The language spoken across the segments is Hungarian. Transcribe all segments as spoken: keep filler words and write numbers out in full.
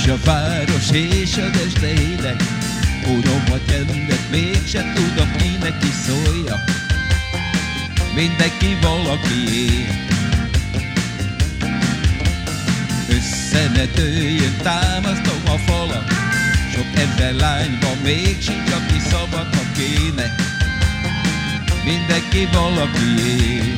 Üres a város és az este ének, unom a csendet, mégse tudom kinek is szólja. Mindenki valakié. Össze ne dőljön, támasztom a falat. Sok ezer lány van, még sincs, aki szabad, ha kéne. Mindenki valakié.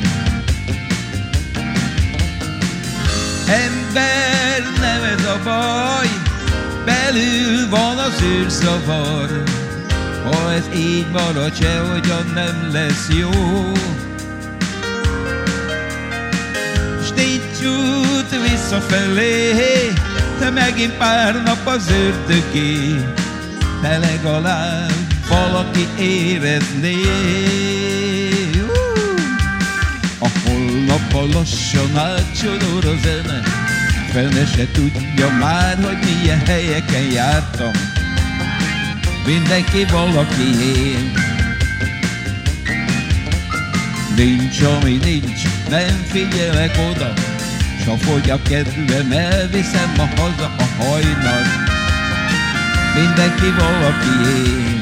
Ember, nem ez a baj, belül van az űrszavar. Ha ez így marad, sehogyan nem lesz jó. S nincs út visszafelé, de megint pár nap az ördögé. De legalább valaki érezné. A holnappal lassan átsorol a zene, fene se tudja már, hogy milyen helyeken jártam. Mindenki valakié. Nincs, ami nincs, nem figyelek oda, s ha fogy a kedvem, elviszem a haza a hajnal. Mindenki valakié.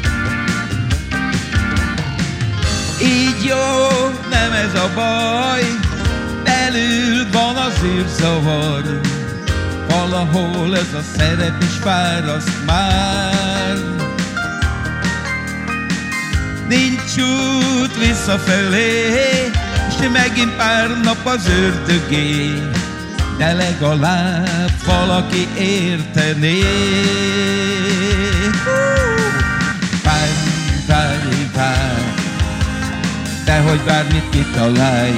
Így jó, nem ez a baj, belül van az űrzavar. Valahol ez a szerep is fáraszt már. Nincs út visszafelé, és megint pár nap az ördögé. De legalább valaki értené. Várj, várj, várj, dehogy bármit kitalálj.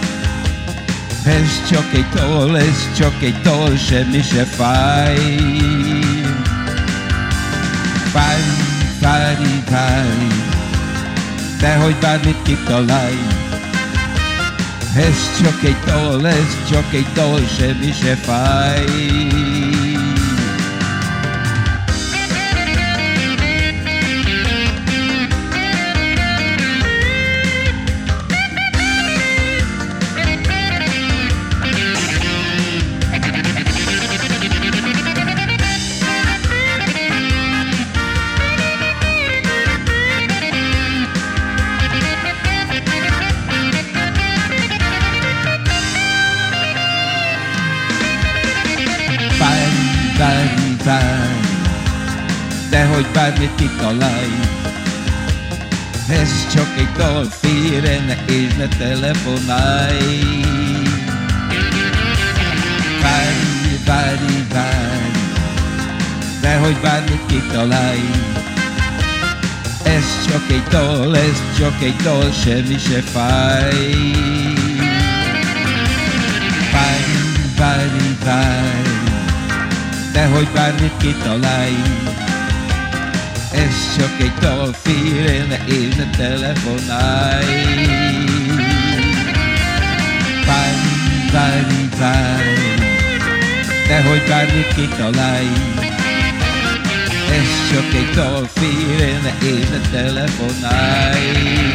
Ez csak egy toll, ez csak egy toll, semmi se fáj. Várj, várj, várj, dehogy bármit kitalálj. Ez csak egy toll, ez csak egy toll, semmi se fáj. Várj, várj, dehogy bármit kitalálj. Ez csak egy dal, félre ne és ne telefonálj. Várj, várj, várj, dehogy bármit kitalálj. Ez csak egy dal, ez csak egy dal, semmi se fáj. Várj, várj, várj, dehogy bármit kitalálj. Ez csak egy dal, félre ne és ne telefonálj. Várj, várj, várj, dehogy bármit kitalálj. Ez csak egy dal, félre ne és ne telefonálj.